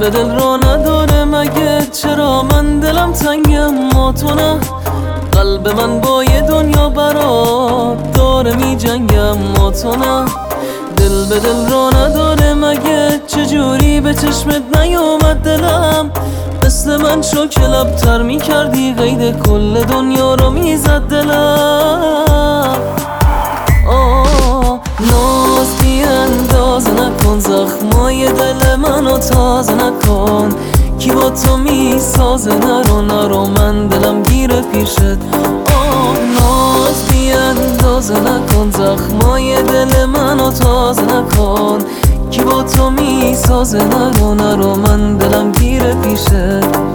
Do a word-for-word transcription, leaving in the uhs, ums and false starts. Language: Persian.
به دل را نداره مگه؟ چرا من دلم تنگم ما تو نه؟ قلب من با یه دنیا برات داره می جنگم ما تو نه. دل به دل را نداره مگه؟ چجوری به چشمت نیومد دلم؟ مثل من شو که لبتر می کردی قید کل دنیا رو می زد دلم. آه ناز بی انداز نکن، زخمای دل منو تازه نکن. کی با تو می سازه؟ نرو نرو من دلم گیره پیشت. آه ناز بی اندازه نکن، زخمای دل منو تازه نکن. کی با تو می سازه؟ نرو نرو من دلم گیره پیشت.